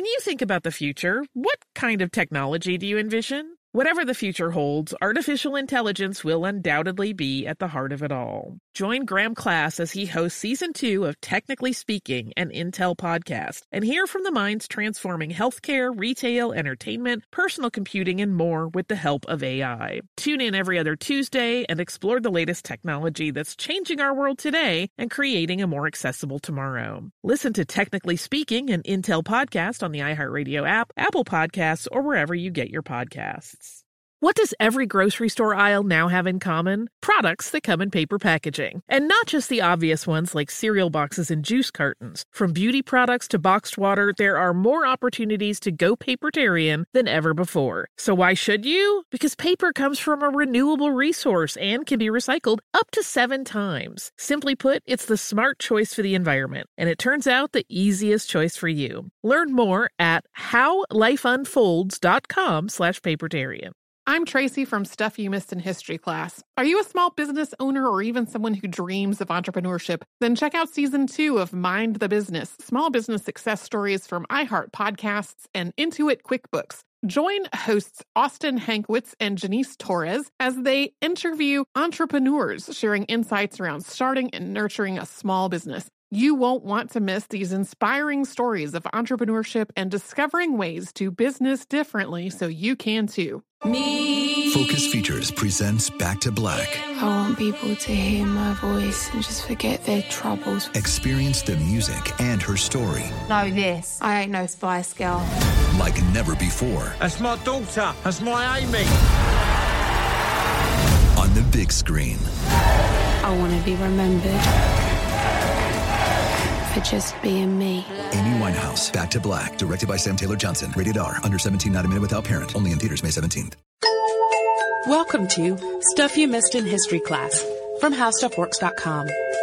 you think about the future, what kind of technology do you envision? Whatever the future holds, artificial intelligence will undoubtedly be at the heart of it all. Join Graham Class as he hosts Season 2 of Technically Speaking, an Intel podcast, and hear from the minds transforming healthcare, retail, entertainment, personal computing, and more with the help of AI. Tune in every other Tuesday and explore the latest technology that's changing our world today and creating a more accessible tomorrow. Listen to Technically Speaking, an Intel podcast on the iHeartRadio app, Apple Podcasts, or wherever you get your podcasts. What does every grocery store aisle now have in common? Products that come in paper packaging. And not just the obvious ones like cereal boxes and juice cartons. From beauty products to boxed water, there are more opportunities to go papertarian than ever before. So why should you? Because paper comes from a renewable resource and can be recycled up to 7 times. Simply put, it's the smart choice for the environment. And it turns out the easiest choice for you. Learn more at howlifeunfolds.com/papertarian. I'm Tracy from Stuff You Missed in History class. Are you a small business owner or even someone who dreams of entrepreneurship? Then check out Season 2 of Mind the Business, Small Business Success Stories from iHeart Podcasts and Intuit QuickBooks. Join hosts Austin Hankwitz and Janice Torres as they interview entrepreneurs sharing insights around starting and nurturing a small business. You won't want to miss these inspiring stories of entrepreneurship and discovering ways to business differently so you can too. Focus Features presents Back to Black. I want people to hear my voice and just forget their troubles. Experience the music and her story. Know this, I ain't no Spice Girl. Like never before. That's my daughter. That's my Amy. On the big screen. I want to be remembered for just being me. Amy Winehouse, Back to Black, directed by Sam Taylor Johnson. Rated R, under 17, not a minute without parent. Only in theaters May 17th. Welcome to Stuff You Missed in History class from HowStuffWorks.com.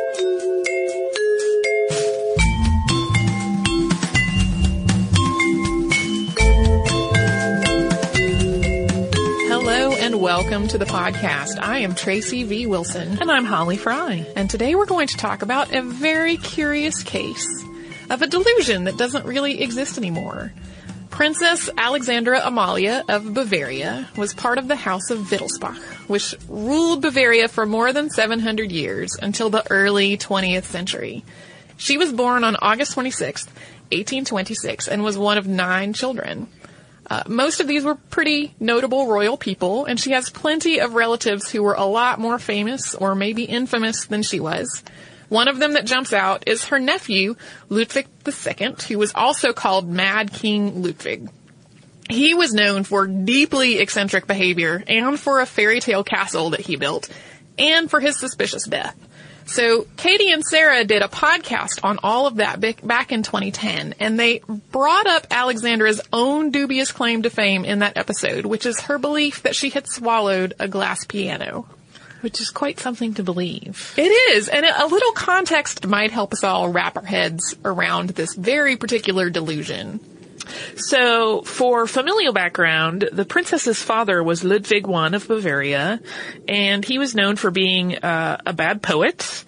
Hello and welcome to the podcast. I am Tracy V. Wilson. And I'm Holly Fry. And today we're going to talk about a very curious case of a delusion that doesn't really exist anymore. Princess Alexandra Amalia of Bavaria was part of the House of Wittelsbach, which ruled Bavaria for more than 700 years until the early 20th century. She was born on August 26, 1826, and was one of 9 children. Most of these were pretty notable royal people, and she has plenty of relatives who were a lot more famous or maybe infamous than she was. One of them that jumps out is her nephew, Ludwig II, who was also called Mad King Ludwig. He was known for deeply eccentric behavior and for a fairy tale castle that he built, and for his suspicious death. So Katie and Sarah did a podcast on all of that back in 2010, and they brought up Alexandra's own dubious claim to fame in that episode, which is her belief that she had swallowed a glass piano. Which is quite something to believe. It is, and a little context might help us all wrap our heads around this very particular delusion. So, for familial background, the princess's father was Ludwig I of Bavaria, and he was known for being a bad poet,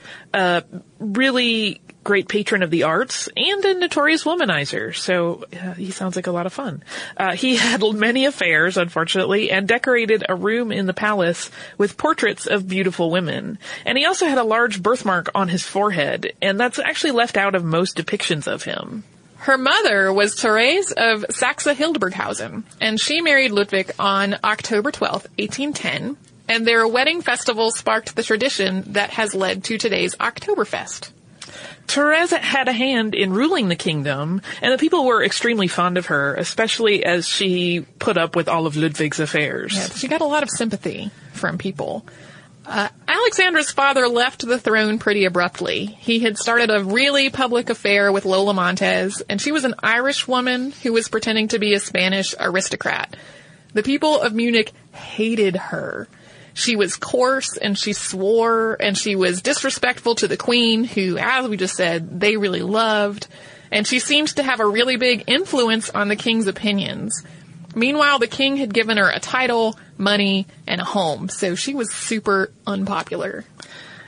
really great patron of the arts, and a notorious womanizer. So he sounds like a lot of fun. He had many affairs, unfortunately, and decorated a room in the palace with portraits of beautiful women. And he also had a large birthmark on his forehead, and that's actually left out of most depictions of him. Her mother was Therese of Saxe-Hildburghausen, and she married Ludwig on October 12, 1810, and their wedding festival sparked the tradition that has led to today's Oktoberfest. Therese had a hand in ruling the kingdom, and the people were extremely fond of her, especially as she put up with all of Ludwig's affairs. Yeah, she got a lot of sympathy from people. Alexandra's father left the throne pretty abruptly. He had started a really public affair with Lola Montez, and she was an Irish woman who was pretending to be a Spanish aristocrat. The people of Munich hated her. She was coarse, and she swore, and she was disrespectful to the queen, who, as we just said, they really loved. And she seemed to have a really big influence on the king's opinions. Meanwhile, the king had given her a title, money, and a home, so she was super unpopular.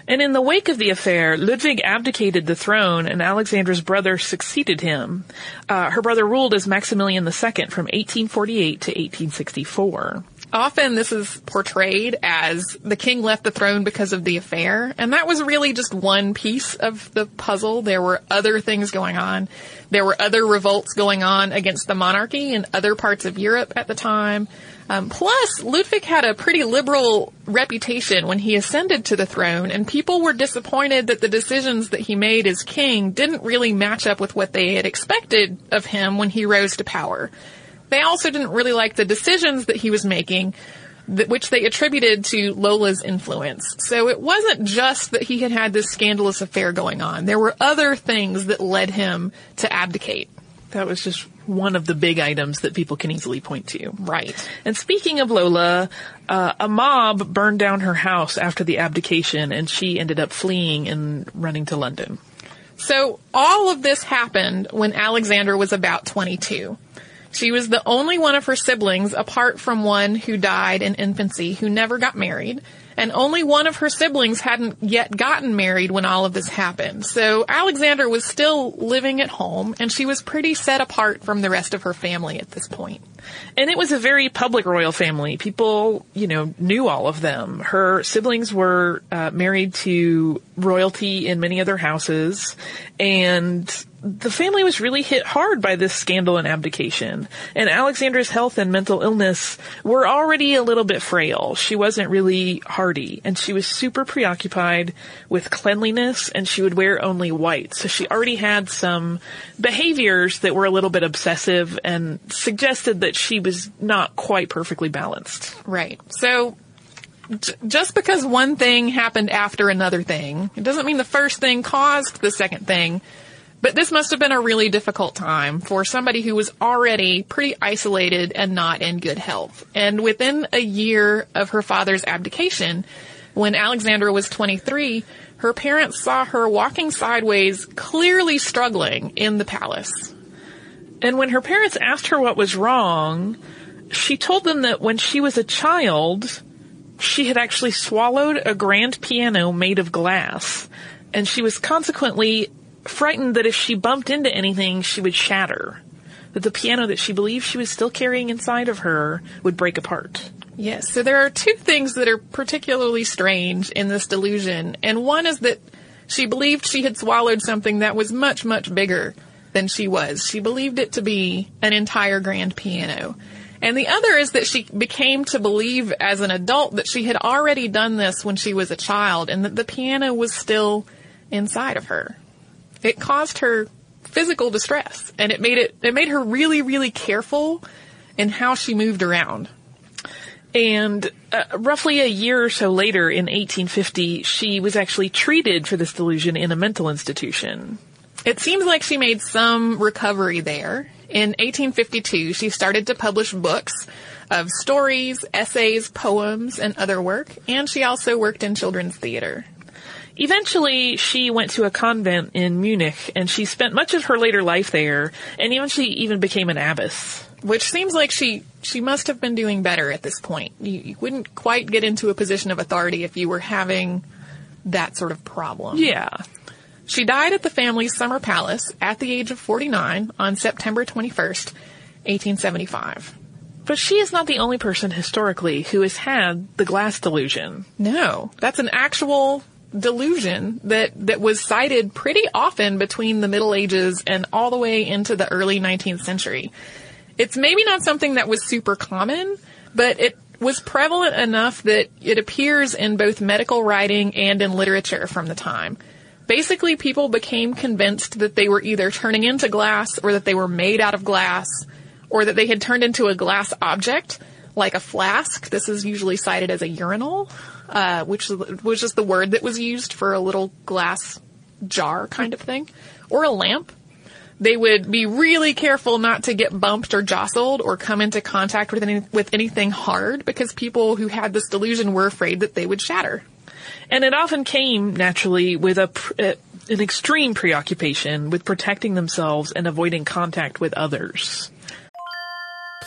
And in the wake of the affair, Ludwig abdicated the throne and Alexandra's brother succeeded him. Her brother ruled as Maximilian II from 1848 to 1864. Often this is portrayed as the king left the throne because of the affair, and that was really just one piece of the puzzle. There were other things going on. There were other revolts going on against the monarchy in other parts of Europe at the time. Plus, Ludwig had a pretty liberal reputation when he ascended to the throne, and people were disappointed that the decisions that he made as king didn't really match up with what they had expected of him when he rose to power. They also didn't really like the decisions that he was making, which they attributed to Lola's influence. So it wasn't just that he had this scandalous affair going on. There were other things that led him to abdicate. That was just one of the big items that people can easily point to. Right. And speaking of Lola, a mob burned down her house after the abdication, and she ended up fleeing and running to London. So all of this happened when Alexandra was about 22. She was the only one of her siblings, apart from one who died in infancy, who never got married, and only one of her siblings hadn't yet gotten married when all of this happened. So Alexandra was still living at home, and she was pretty set apart from the rest of her family at this point. And it was a very public royal family. People, knew all of them. Her siblings were married to royalty in many other houses, and the family was really hit hard by this scandal and abdication. And Alexandra's health and mental illness were already a little bit frail. She wasn't really hardy, and she was super preoccupied with cleanliness, and she would wear only white. So she already had some behaviors that were a little bit obsessive and suggested that she was not quite perfectly balanced. Right. So just because one thing happened after another thing, it doesn't mean the first thing caused the second thing. But this must have been a really difficult time for somebody who was already pretty isolated and not in good health. And within a year of her father's abdication, when Alexandra was 23, her parents saw her walking sideways, clearly struggling in the palace. And when her parents asked her what was wrong, she told them that when she was a child, she had actually swallowed a grand piano made of glass, and she was consequently frightened that if she bumped into anything, she would shatter. That the piano that she believed she was still carrying inside of her would break apart. Yes, so there are two things that are particularly strange in this delusion. And one is that she believed she had swallowed something that was much, much bigger than she was. She believed it to be an entire grand piano. And the other is that she became to believe as an adult that she had already done this when she was a child and that the piano was still inside of her. It caused her physical distress, and it made her really, really careful in how she moved around. And roughly a year or so later, in 1850, she was actually treated for this delusion in a mental institution. It seems like she made some recovery there. In 1852, she started to publish books of stories, essays, poems, and other work, and she also worked in children's theater. Eventually, she went to a convent in Munich, and she spent much of her later life there, and she even became an abbess. Which seems like she must have been doing better at this point. You wouldn't quite get into a position of authority if you were having that sort of problem. Yeah. She died at the family's summer palace at the age of 49 on September 21st, 1875. But she is not the only person historically who has had the glass delusion. No, that's an actual delusion that was cited pretty often between the Middle Ages and all the way into the early 19th century. It's maybe not something that was super common, but it was prevalent enough that it appears in both medical writing and in literature from the time. Basically, people became convinced that they were either turning into glass or that they were made out of glass or that they had turned into a glass object, like a flask. This is usually cited as a urinal, which was just the word that was used for a little glass jar kind of thing, or a lamp. They would be really careful not to get bumped or jostled or come into contact with anything hard because people who had this delusion were afraid that they would shatter. And it often came, naturally, with an extreme preoccupation with protecting themselves and avoiding contact with others.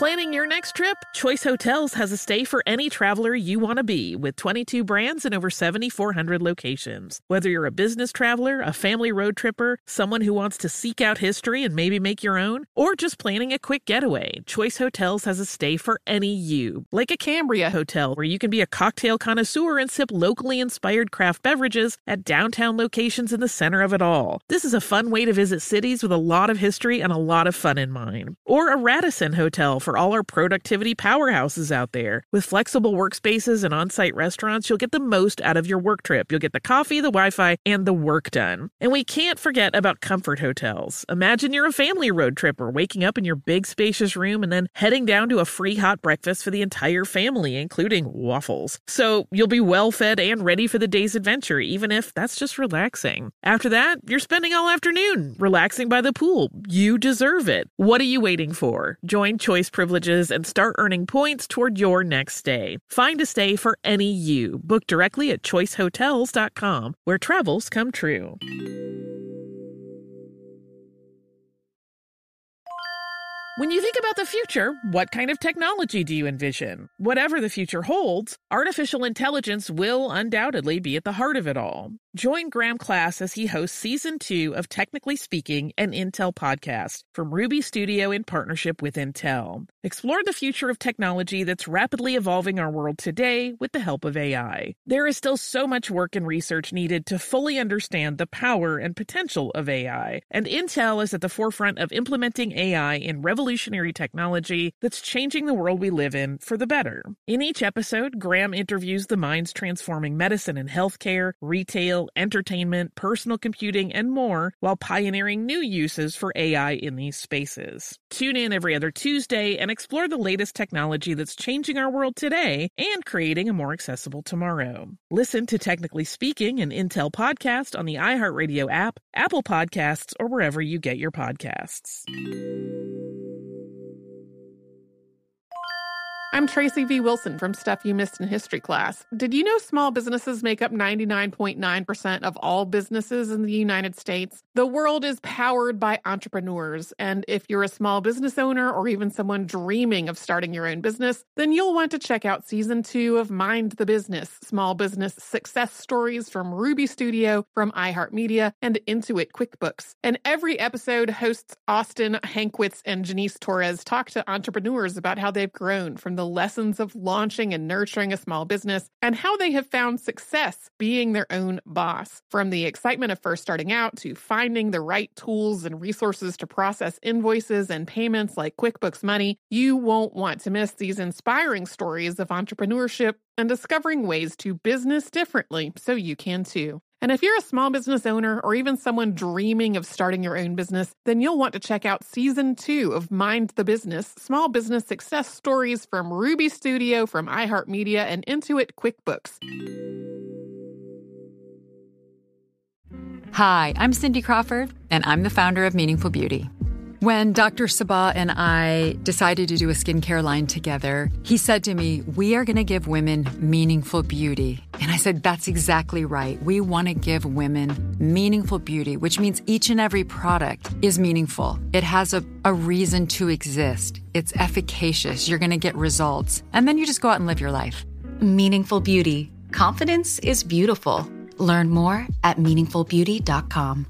Planning your next trip? Choice Hotels has a stay for any traveler you want to be, with 22 brands and over 7,400 locations. Whether you're a business traveler, a family road tripper, someone who wants to seek out history and maybe make your own, or just planning a quick getaway, Choice Hotels has a stay for any you. Like a Cambria Hotel, where you can be a cocktail connoisseur and sip locally inspired craft beverages at downtown locations in the center of it all. This is a fun way to visit cities with a lot of history and a lot of fun in mind. Or a Radisson Hotel for all our productivity powerhouses out there. With flexible workspaces and on-site restaurants, you'll get the most out of your work trip. You'll get the coffee, the Wi-Fi, and the work done. And we can't forget about Comfort Hotels. Imagine you're a family road tripper, waking up in your big spacious room and then heading down to a free hot breakfast for the entire family, including waffles. So you'll be well fed and ready for the day's adventure, even if that's just relaxing. After that, you're spending all afternoon relaxing by the pool. You deserve it. What are you waiting for? Join Choice Privileges and start earning points toward your next stay. Find a stay for any you. Book directly at choicehotels.com, where travels come true. When you think about the future, what kind of technology do you envision? Whatever the future holds, artificial intelligence will undoubtedly be at the heart of it all. Join Graham Class as he hosts Season 2 of Technically Speaking, an Intel podcast from Ruby Studio in partnership with Intel. Explore the future of technology that's rapidly evolving our world today with the help of AI. There is still so much work and research needed to fully understand the power and potential of AI, and Intel is at the forefront of implementing AI in revolutionary technology that's changing the world we live in for the better. In each episode, Graham interviews the minds transforming medicine and healthcare, retail, entertainment, personal computing, and more, while pioneering new uses for AI in these spaces. Tune in every other Tuesday and explore the latest technology that's changing our world today and creating a more accessible tomorrow. Listen to Technically Speaking, an Intel podcast on the iHeartRadio app, Apple Podcasts, or wherever you get your podcasts. I'm Tracy V. Wilson from Stuff You Missed in History Class. Did you know small businesses make up 99.9% of all businesses in the United States? The world is powered by entrepreneurs, and if you're a small business owner or even someone dreaming of starting your own business, then you'll want to check out Season 2 of Mind the Business, Small Business Success Stories from Ruby Studio, from iHeartMedia, and Intuit QuickBooks. And every episode, hosts Austin Hankwitz and Janice Torres talk to entrepreneurs about how they've grown from the lessons of launching and nurturing a small business and how they have found success being their own boss. From the excitement of first starting out to finding the right tools and resources to process invoices and payments like QuickBooks Money, you won't want to miss these inspiring stories of entrepreneurship and discovering ways to business differently so you can too. And if you're a small business owner or even someone dreaming of starting your own business, then you'll want to check out Season 2 of Mind the Business, Small Business Success Stories from Ruby Studio, from iHeartMedia, and Intuit QuickBooks. Hi, I'm Cindy Crawford, and I'm the founder of Meaningful Beauty. When Dr. Sabah and I decided to do a skincare line together, he said to me, we are going to give women meaningful beauty. And I said, that's exactly right. We want to give women meaningful beauty, which means each and every product is meaningful. It has a reason to exist. It's efficacious. You're going to get results. And then you just go out and live your life. Meaningful Beauty. Confidence is beautiful. Learn more at meaningfulbeauty.com.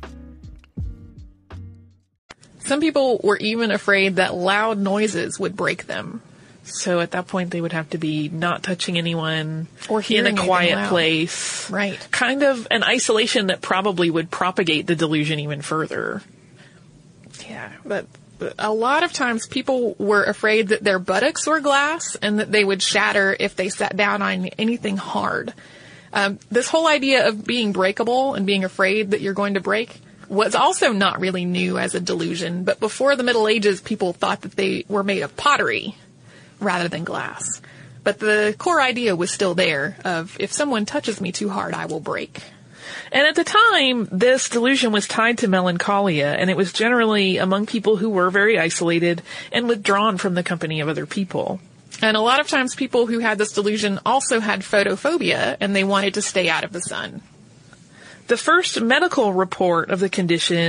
Some people were even afraid that loud noises would break them. So at that point, they would have to be not touching anyone or in a quiet place. Right. Kind of an isolation that probably would propagate the delusion even further. Yeah, but a lot of times people were afraid that their buttocks were glass and that they would shatter if they sat down on anything hard. This whole idea of being breakable and being afraid that you're going to break was also not really new as a delusion, but before the Middle Ages, people thought that they were made of pottery rather than glass. But the core idea was still there of, if someone touches me too hard, I will break. And at the time, this delusion was tied to melancholia, and it was generally among people who were very isolated and withdrawn from the company of other people. And a lot of times people who had this delusion also had photophobia, and they wanted to stay out of the sun. The first medical report of the condition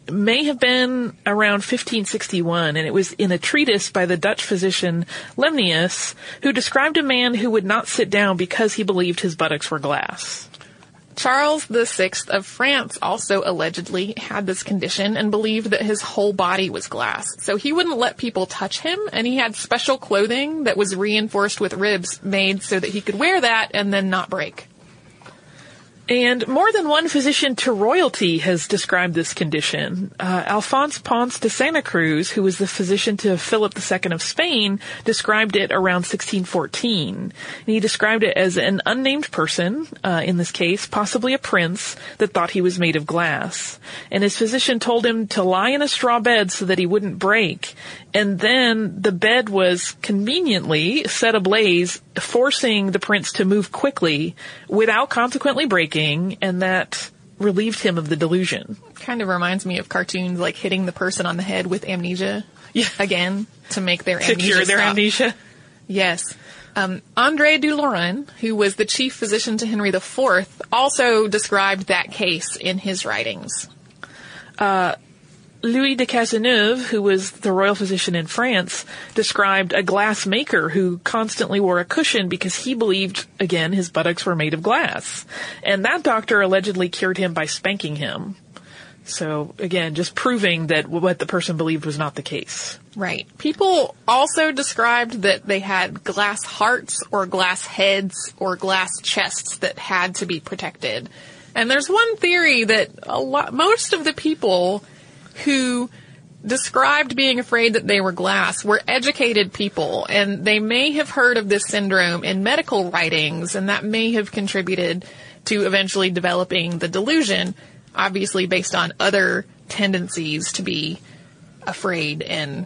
may have been around 1561, and it was in a treatise by the Dutch physician Lemnius, who described a man who would not sit down because he believed his buttocks were glass. Charles VI of France also allegedly had this condition and believed that his whole body was glass. So he wouldn't let people touch him, and he had special clothing that was reinforced with ribs made so that he could wear that and then not break. And more than one physician to royalty has described this condition. Alphonse Ponce de Santa Cruz, who was the physician to Philip II of Spain, described it around 1614. And he described it as an unnamed person, in this case, possibly a prince, that thought he was made of glass. And his physician told him to lie in a straw bed so that he wouldn't break. And then the bed was conveniently set ablaze, forcing the prince to move quickly without consequently breaking, and that relieved him of the delusion. Kind of reminds me of cartoons like hitting the person on the head with amnesia. Yeah. Again, to make their amnesia cure their stop. amnesia. Yes. André de Lorraine, who was the chief physician to Henry IV, also described that case in his writings. Louis de Cazeneuve, who was the royal physician in France, described a glass maker who constantly wore a cushion because he believed, again, his buttocks were made of glass. And that doctor allegedly cured him by spanking him. So, again, just proving that what the person believed was not the case. Right. People also described that they had glass hearts or glass heads or glass chests that had to be protected. And there's one theory that most of the people who described being afraid that they were glass were educated people, and they may have heard of this syndrome in medical writings, and that may have contributed to eventually developing the delusion, obviously based on other tendencies to be afraid and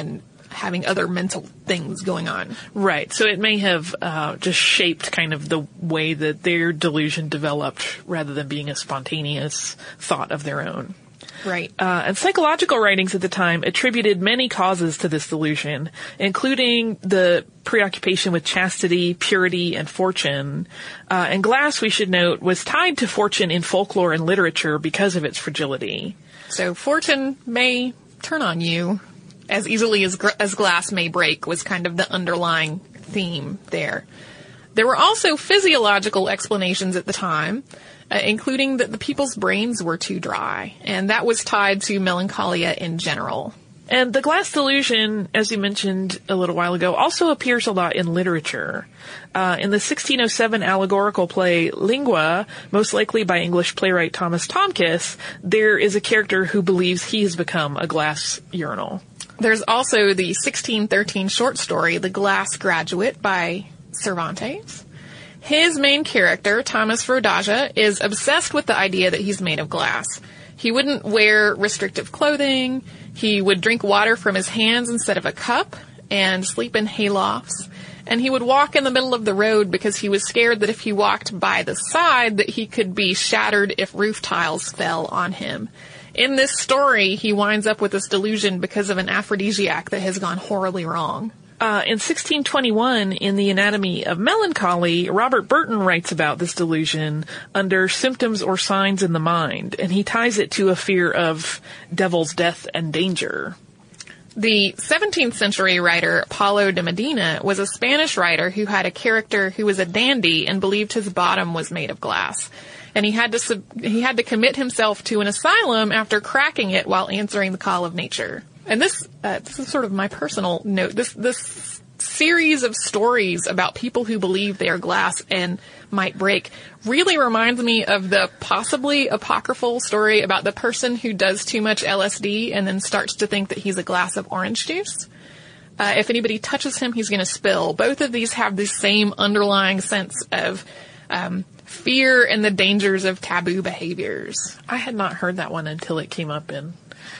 having other mental things going on. Right. So it may have just shaped kind of the way that their delusion developed rather than being a spontaneous thought of their own. Right. And psychological writings at the time attributed many causes to this delusion, including the preoccupation with chastity, purity, and fortune. And glass, we should note, was tied to fortune in folklore and literature because of its fragility. So fortune may turn on you as easily as glass may break was kind of the underlying theme there. There were also physiological explanations at the time, including that the people's brains were too dry, and that was tied to melancholia in general. And the glass delusion, as you mentioned a little while ago, also appears a lot in literature. In the 1607 allegorical play Lingua, most likely by English playwright Thomas Tomkis, there is a character who believes he has become a glass urinal. There's also the 1613 short story The Glass Graduate by Cervantes. His main character, Thomas Rodaja, is obsessed with the idea that he's made of glass. He wouldn't wear restrictive clothing, he would drink water from his hands instead of a cup, and sleep in haylofts. And he would walk in the middle of the road because he was scared that if he walked by the side that he could be shattered if roof tiles fell on him. In this story, he winds up with this delusion because of an aphrodisiac that has gone horribly wrong. In 1621, in The Anatomy of Melancholy, Robert Burton writes about this delusion under symptoms or signs in the mind, and he ties it to a fear of devil's death and danger. The 17th century writer Paulo de Medina was a Spanish writer who had a character who was a dandy and believed his bottom was made of glass. And he had to commit himself to an asylum after cracking it while answering the call of nature. And this is sort of my personal note. This series of stories about people who believe they are glass and might break really reminds me of the possibly apocryphal story about the person who does too much LSD and then starts to think that he's a glass of orange juice. If anybody touches him, he's going to spill. Both of these have the same underlying sense of fear and the dangers of taboo behaviors. I had not heard that one until it came up in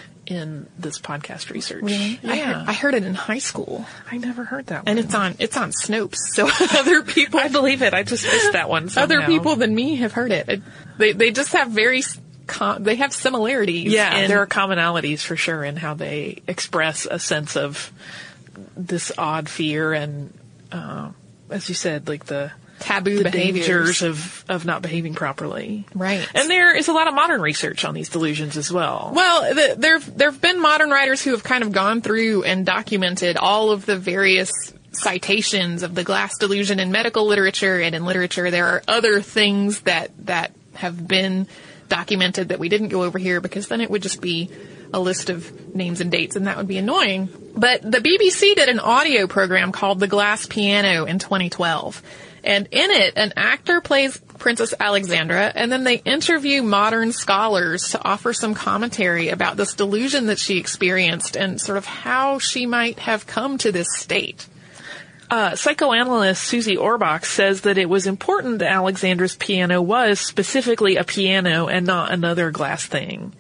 this podcast research. Really? Yeah. I heard it in high school. I never heard that one. And it's on Snopes, so other people... I believe it. I just missed that one somehow. Other people than me have heard it. They just have they have similarities. Yeah, there are commonalities for sure in how they express a sense of this odd fear and, as you said, like the taboo behaviors of not behaving properly. Right. And there is a lot of modern research on these delusions as well. Well, there've been modern writers who have kind of gone through and documented all of the various citations of the glass delusion in medical literature and in literature. There are other things that have been documented that we didn't go over here because then it would just be a list of names and dates and that would be annoying. But the BBC did an audio program called The Glass Piano in 2012. And in it, an actor plays Princess Alexandra, and then they interview modern scholars to offer some commentary about this delusion that she experienced and sort of how she might have come to this state. Psychoanalyst Susie Orbach says that it was important that Alexandra's piano was specifically a piano and not another glass thing.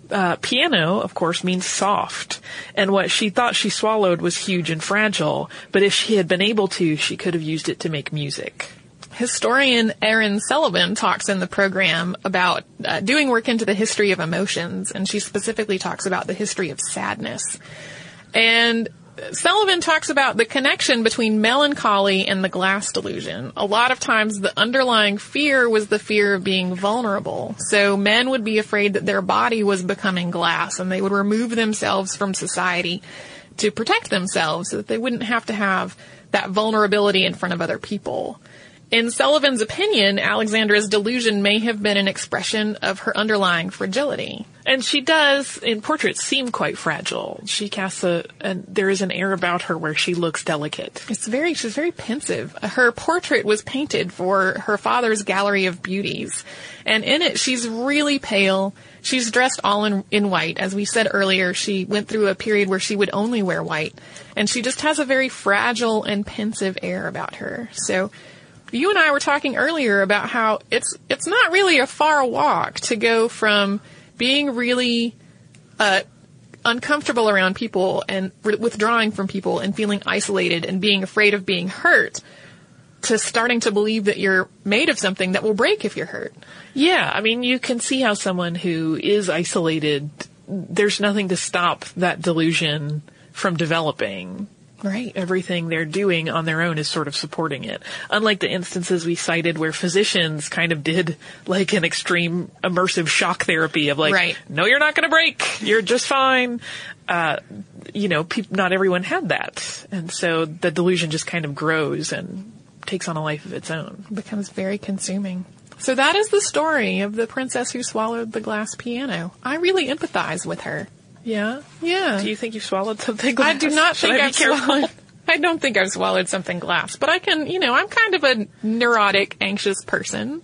Piano, of course, means soft, and what she thought she swallowed was huge and fragile, but if she had been able to, she could have used it to make music. Historian Erin Sullivan talks in the program about doing work into the history of emotions, and she specifically talks about the history of sadness. And Sullivan talks about the connection between melancholy and the glass delusion. A lot of times the underlying fear was the fear of being vulnerable. So men would be afraid that their body was becoming glass and they would remove themselves from society to protect themselves so that they wouldn't have to have that vulnerability in front of other people. In Sullivan's opinion, Alexandra's delusion may have been an expression of her underlying fragility. And she does, in portraits, seem quite fragile. She casts there is an air about her where she looks delicate. She's very pensive. Her portrait was painted for her father's Gallery of Beauties. And in it, she's really pale. She's dressed all in white. As we said earlier, she went through a period where she would only wear white. And she just has a very fragile and pensive air about her. So you and I were talking earlier about how it's not really a far walk to go from being really uncomfortable around people and withdrawing from people and feeling isolated and being afraid of being hurt to starting to believe that you're made of something that will break if you're hurt. Yeah, I mean, you can see how someone who is isolated, there's nothing to stop that delusion from developing. Right. Everything they're doing on their own is sort of supporting it. Unlike the instances we cited where physicians kind of did like an extreme immersive shock therapy of like, right. No, you're not going to break. You're just fine. Not everyone had that. And so the delusion just kind of grows and takes on a life of its own. It becomes very consuming. So that is the story of the princess who swallowed the glass piano. I really empathize with her. Yeah? Yeah. Do you think you've swallowed something glass? I do not think I've swallowed. I don't think I've swallowed something glass, but I can, I'm kind of a neurotic, anxious person.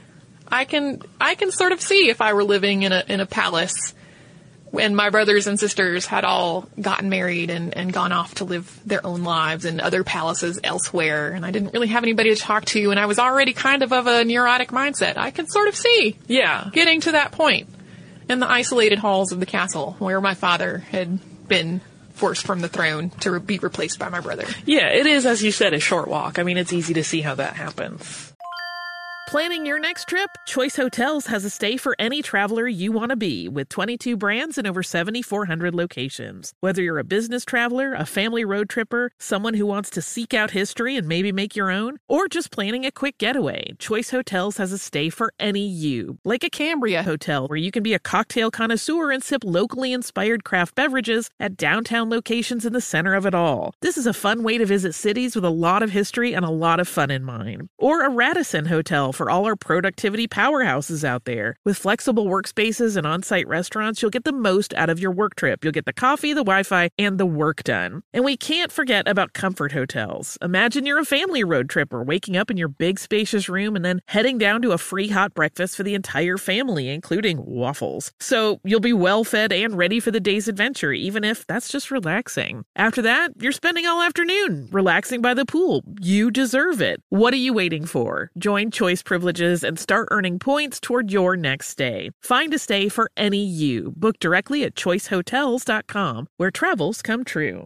I can sort of see if I were living in a palace when my brothers and sisters had all gotten married and gone off to live their own lives in other palaces elsewhere, and I didn't really have anybody to talk to, and I was already kind of a neurotic mindset. I can sort of see getting to that point in the isolated halls of the castle where my father had been forced from the throne to be replaced by my brother. Yeah, it is, as you said, a short walk. I mean, it's easy to see how that happens. Planning your next trip? Choice Hotels has a stay for any traveler you want to be, with 22 brands and over 7,400 locations. Whether you're a business traveler, a family road tripper, someone who wants to seek out history and maybe make your own, or just planning a quick getaway, Choice Hotels has a stay for any you. Like a Cambria Hotel, where you can be a cocktail connoisseur and sip locally inspired craft beverages at downtown locations in the center of it all. This is a fun way to visit cities with a lot of history and a lot of fun in mind. Or a Radisson Hotel for all our productivity powerhouses out there. With flexible workspaces and on-site restaurants, you'll get the most out of your work trip. You'll get the coffee, the Wi-Fi, and the work done. And we can't forget about Comfort Hotels. Imagine you're a family road tripper, waking up in your big spacious room and then heading down to a free hot breakfast for the entire family, including waffles. So you'll be well fed and ready for the day's adventure, even if that's just relaxing. After that, you're spending all afternoon relaxing by the pool. You deserve it. What are you waiting for? Join Choice Privileges and start earning points toward your next stay. Find a stay for any you. Book directly at choicehotels.com, where travels come true.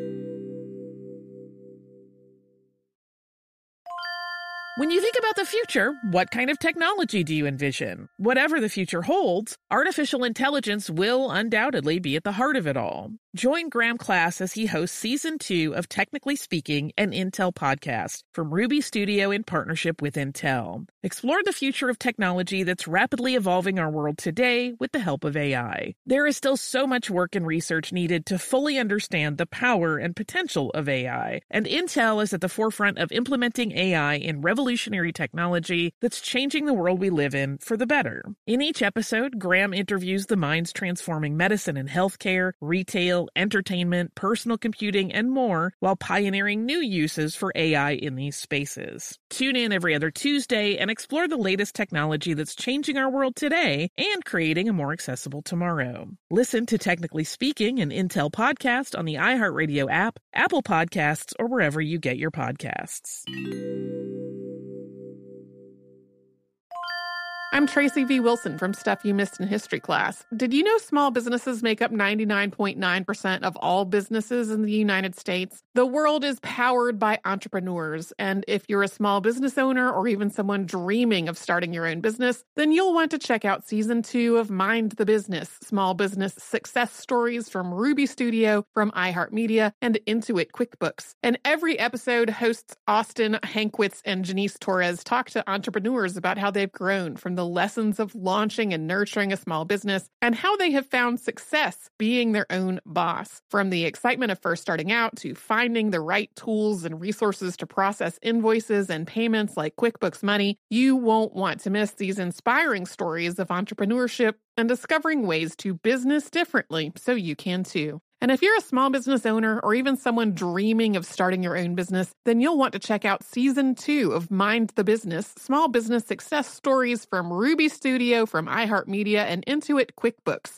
When you think about the future, what kind of technology do you envision? Whatever the future holds, artificial intelligence will undoubtedly be at the heart of it all. Join Graham Class as he hosts Season 2 of Technically Speaking, an Intel podcast from Ruby Studio in partnership with Intel. Explore the future of technology that's rapidly evolving our world today with the help of AI. There is still so much work and research needed to fully understand the power and potential of AI, and Intel is at the forefront of implementing AI in revolutionary technology that's changing the world we live in for the better. In each episode, Graham interviews the minds transforming medicine and healthcare, retail, entertainment, personal computing, and more, while pioneering new uses for AI in these spaces. Tune in every other Tuesday and explore the latest technology that's changing our world today and creating a more accessible tomorrow. Listen to Technically Speaking, an Intel podcast on the iHeartRadio app, Apple Podcasts, or wherever you get your podcasts. I'm Tracy V. Wilson from Stuff You Missed in History Class. Did you know small businesses make up 99.9% of all businesses in the United States? The world is powered by entrepreneurs, and if you're a small business owner or even someone dreaming of starting your own business, then you'll want to check out Season 2 of Mind the Business, Small Business Success Stories from Ruby Studio, from iHeartMedia, and Intuit QuickBooks. And every episode, hosts Austin Hankwitz and Janice Torres talk to entrepreneurs about how they've grown from the lessons of launching and nurturing a small business and how they have found success being their own boss. From the excitement of first starting out to finding the right tools and resources to process invoices and payments like QuickBooks Money, you won't want to miss these inspiring stories of entrepreneurship and discovering ways to business differently so you can too. And if you're a small business owner or even someone dreaming of starting your own business, then you'll want to check out Season 2 of Mind the Business, Small Business Success Stories from Ruby Studio, from iHeartMedia, and Intuit QuickBooks.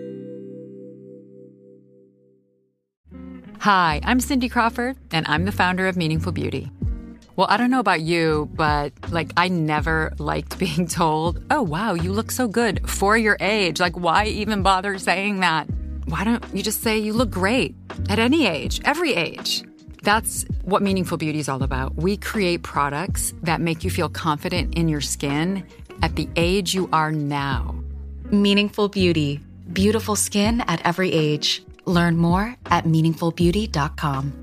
Hi, I'm Cindy Crawford, and I'm the founder of Meaningful Beauty. Well, I don't know about you, but I never liked being told, oh, wow, you look so good for your age. Why even bother saying that? Why don't you just say you look great at any age, every age? That's what Meaningful Beauty is all about. We create products that make you feel confident in your skin at the age you are now. Meaningful Beauty. Beautiful skin at every age. Learn more at meaningfulbeauty.com.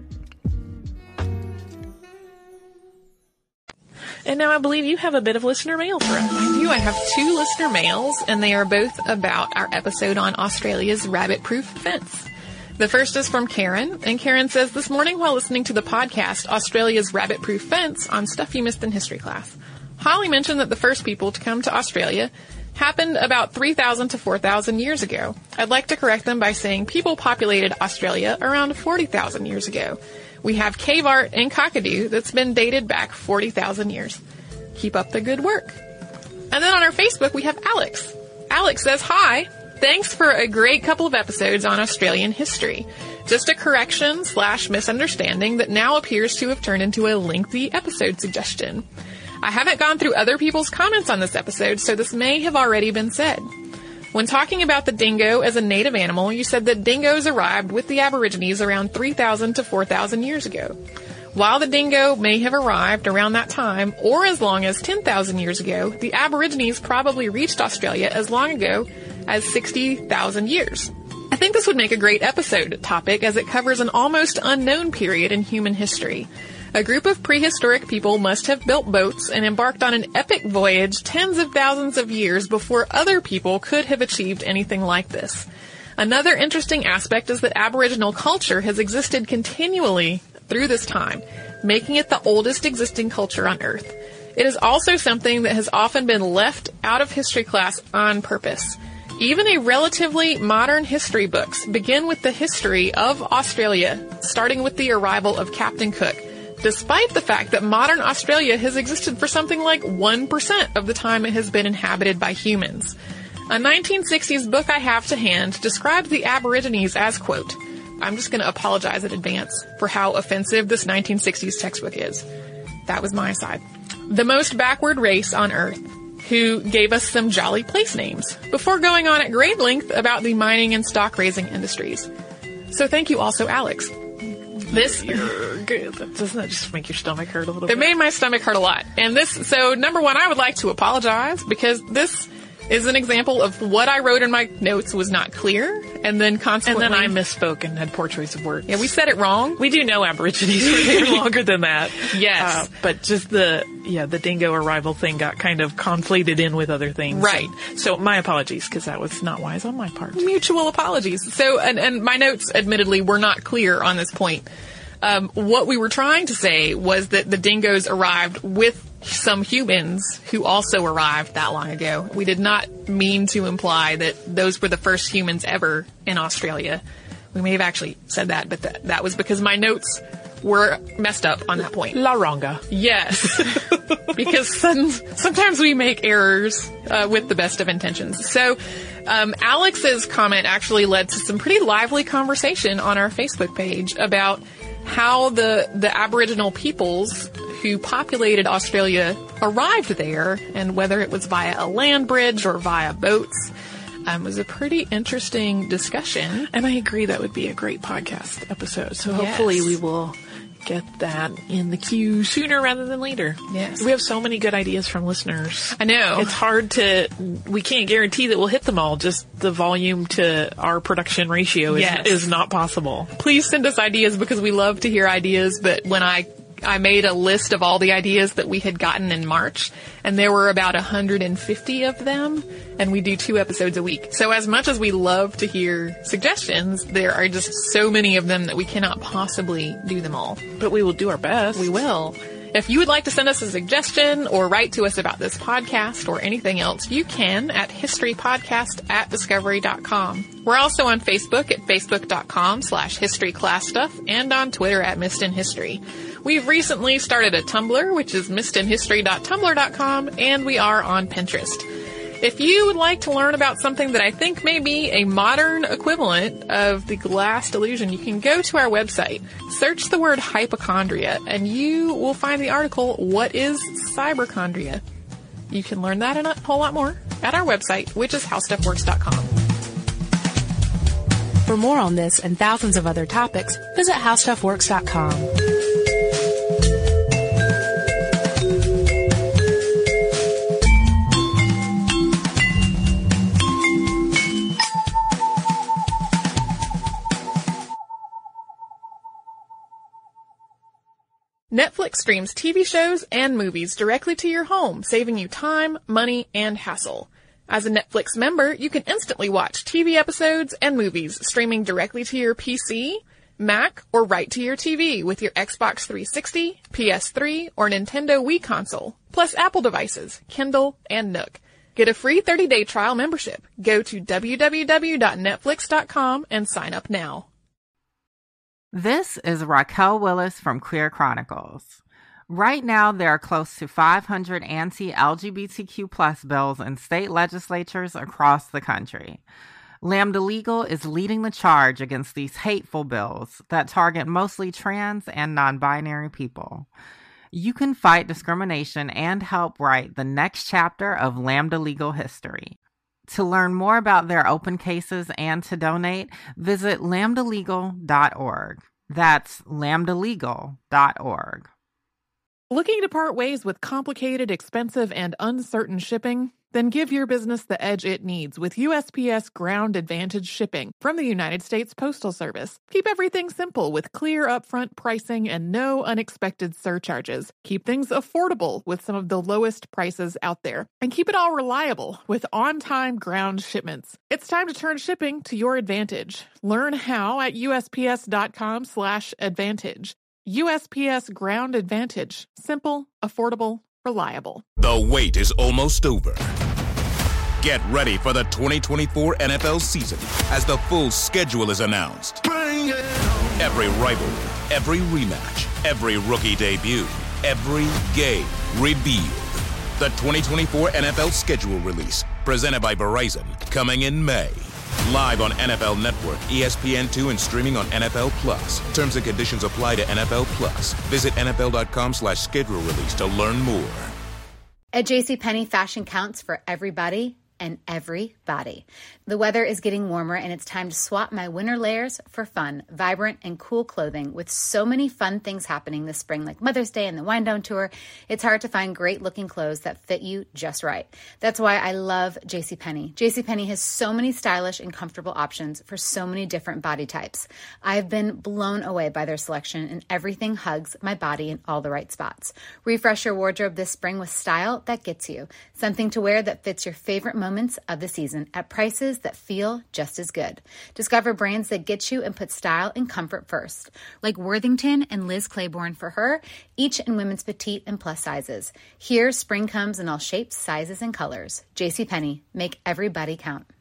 And now I believe you have a bit of listener mail for us. I do. I have 2 listener mails, and they are both about our episode on Australia's rabbit-proof fence. The first is from Karen, and Karen says, this morning while listening to the podcast, Australia's Rabbit-Proof Fence on Stuff You Missed in History Class, Holly mentioned that the first people to come to Australia happened about 3,000 to 4,000 years ago. I'd like to correct them by saying people populated Australia around 40,000 years ago. We have cave art and cockadoo that's been dated back 40,000 years. Keep up the good work. And then on our Facebook, we have Alex. Alex says, hi, thanks for a great couple of episodes on Australian history. Just a correction/misunderstanding that now appears to have turned into a lengthy episode suggestion. I haven't gone through other people's comments on this episode, so this may have already been said. When talking about the dingo as a native animal, you said that dingoes arrived with the Aborigines around 3,000 to 4,000 years ago. While the dingo may have arrived around that time, or as long as 10,000 years ago, the Aborigines probably reached Australia as long ago as 60,000 years. I think this would make a great episode topic as it covers an almost unknown period in human history. A group of prehistoric people must have built boats and embarked on an epic voyage tens of thousands of years before other people could have achieved anything like this. Another interesting aspect is that Aboriginal culture has existed continually through this time, making it the oldest existing culture on Earth. It is also something that has often been left out of history class on purpose. Even a relatively modern history books begin with the history of Australia, starting with the arrival of Captain Cook, despite the fact that modern Australia has existed for something like 1% of the time it has been inhabited by humans. A 1960s book I have to hand described the Aborigines as, quote, I'm just going to apologize in advance for how offensive this 1960s textbook is. That was my side. The most backward race on Earth, who gave us some jolly place names, before going on at great length about the mining and stock raising industries. So thank you also, Alex. This, doesn't that just make your stomach hurt a little bit? It made my stomach hurt a lot. And so number one, I would like to apologize because this is an example of what I wrote in my notes was not clear, And then consequently... And then I misspoke and had poor choice of words. Yeah, we said it wrong. We do know Aborigines were there longer than that. Yes. But just the dingo arrival thing got kind of conflated in with other things. Right. So my apologies, because that was not wise on my part. Mutual apologies. So, and my notes, admittedly, were not clear on this point. What we were trying to say was that the dingoes arrived with some humans who also arrived that long ago. We did not mean to imply that those were the first humans ever in Australia. We may have actually said that, but that was because my notes were messed up on that point. La Ronga. Yes. Because sometimes we make errors with the best of intentions. So Alex's comment actually led to some pretty lively conversation on our Facebook page about how the Aboriginal peoples who populated Australia arrived there, and whether it was via a land bridge or via boats. Was a pretty interesting discussion. And I agree that would be a great podcast episode. So hopefully we will get that in the queue sooner rather than later. Yes. We have so many good ideas from listeners. I know. It's hard we can't guarantee that we'll hit them all. Just the volume to our production ratio is not possible. Please send us ideas because we love to hear ideas, but when I made a list of all the ideas that we had gotten in March, and there were about 150 of them, and we do 2 episodes a week. So as much as we love to hear suggestions, there are just so many of them that we cannot possibly do them all. But we will do our best. We will. If you would like to send us a suggestion or write to us about this podcast or anything else, you can at historypodcast@discovery.com. We're also on Facebook at facebook.com/historyclassstuff and on Twitter at MissedInHistory. We've recently started a Tumblr, which is missedinhistory.tumblr.com, and we are on Pinterest. If you would like to learn about something that I think may be a modern equivalent of the glass delusion, you can go to our website, search the word hypochondria, and you will find the article, What is Cyberchondria? You can learn that and a whole lot more at our website, which is howstuffworks.com. For more on this and thousands of other topics, visit howstuffworks.com. Netflix streams TV shows and movies directly to your home, saving you time, money, and hassle. As a Netflix member, you can instantly watch TV episodes and movies streaming directly to your PC, Mac, or right to your TV with your Xbox 360, PS3, or Nintendo Wii console, plus Apple devices, Kindle, and Nook. Get a free 30-day trial membership. Go to www.netflix.com and sign up now. This is Raquel Willis from Queer Chronicles. Right now, there are close to 500 anti-LGBTQ+ bills in state legislatures across the country. Lambda Legal is leading the charge against these hateful bills that target mostly trans and non-binary people. You can fight discrimination and help write the next chapter of Lambda Legal history. To learn more about their open cases and to donate, visit lambdalegal.org. That's lambdalegal.org. Looking to part ways with complicated, expensive, and uncertain shipping? Then give your business the edge it needs with USPS Ground Advantage shipping from the United States Postal Service. Keep everything simple with clear upfront pricing and no unexpected surcharges. Keep things affordable with some of the lowest prices out there. And keep it all reliable with on-time ground shipments. It's time to turn shipping to your advantage. Learn how at USPS.com/advantage. USPS Ground Advantage. Simple, affordable, reliable. The wait is almost over. Get ready for the 2024 NFL season as the full schedule is announced. Bring it on. Every rivalry, every rematch, every rookie debut, every game revealed. The 2024 NFL schedule release, presented by Verizon, coming in May. Live on NFL Network, ESPN2, and streaming on NFL Plus. Terms and conditions apply to NFL Plus. Visit NFL.com/schedule release to learn more. At JCPenney, fashion counts for everybody, and every body. The weather is getting warmer and it's time to swap my winter layers for fun, vibrant, and cool clothing. With so many fun things happening this spring, like Mother's Day and the Wind Down Tour, it's hard to find great looking clothes that fit you just right. That's why I love JCPenney. JCPenney has so many stylish and comfortable options for so many different body types. I've been blown away by their selection, and everything hugs my body in all the right spots. Refresh your wardrobe this spring with style that gets you. Something to wear that fits your favorite moments of the season at prices that feel just as good. Discover brands that get you and put style and comfort first, like Worthington and Liz Claiborne for her, each in women's petite and plus sizes. Here, spring comes in all shapes, sizes, and colors. JCPenney, make everybody count.